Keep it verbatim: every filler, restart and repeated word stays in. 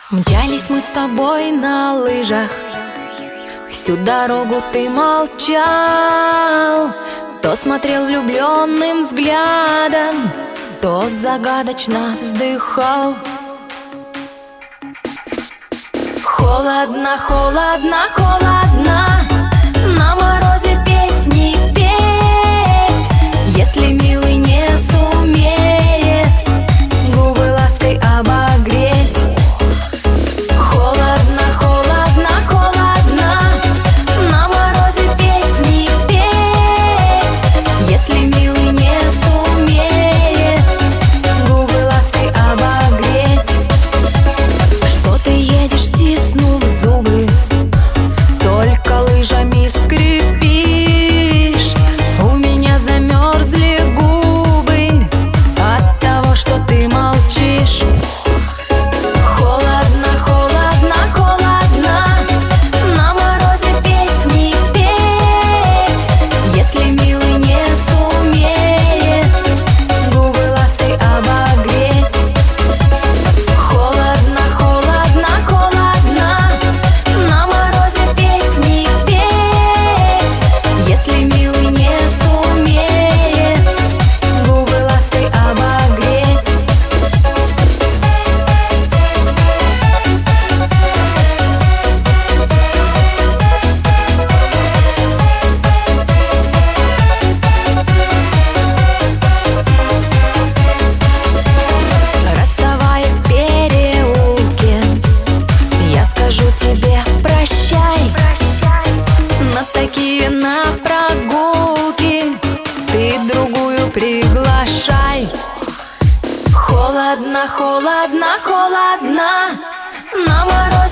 Мчались мы с тобой на лыжах, всю дорогу ты молчал, то смотрел влюбленным взглядом, то загадочно вздыхал. Холодно, холодно, холодно, на морозе песни петь, если милый не сумеет губы лаской обогреть. Холодно, холодно, холодно, на морозе песни петь, если милый не сумеет губы лаской обогреть. Что ты едешь, стиснув зубы, только лыжами скрипишь? У меня замерзли губы от того, что ты молчишь. Холодно, холодно, холодно, на морозе песни петь, если милый не сумеет губы лаской обогреть. Холодно, холодно, холодно, на морозе песни петь, если милый не сумеет губы лаской обогреть. Расставаясь в переулке, я скажу тебе прощай. На такие на прогулки ты другую приглашай. Холодно, холодно, холодно, на морозе